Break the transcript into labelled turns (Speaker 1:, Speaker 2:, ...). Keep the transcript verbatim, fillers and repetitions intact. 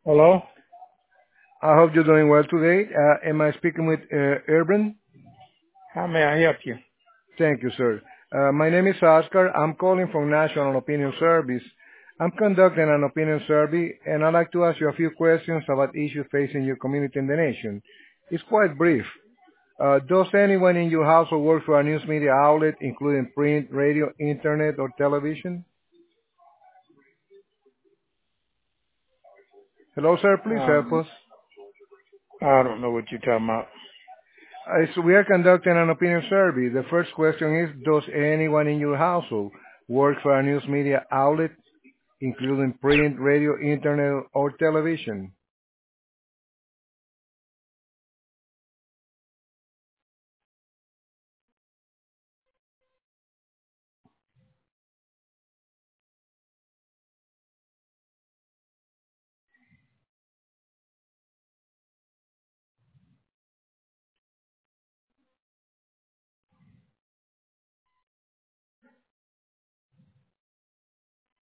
Speaker 1: Hello?
Speaker 2: I hope you're doing well today. Uh, am I speaking with uh, Urban?
Speaker 1: How may I help you?
Speaker 2: Thank you, sir. Uh, my name is Oscar. I'm calling from National Opinion Service. I'm conducting an opinion survey, and I'd like to ask you a few questions about issues facing your community and the nation. It's quite brief. Uh, does anyone in your household work for a news media outlet, including print, radio, internet, or television? Hello, sir. Please help
Speaker 1: Um,
Speaker 2: us.
Speaker 1: I don't know what you're talking about.
Speaker 2: Uh, so we are conducting an opinion survey. The first question is, does anyone in your household work for a news media outlet, including print, radio, internet, or television?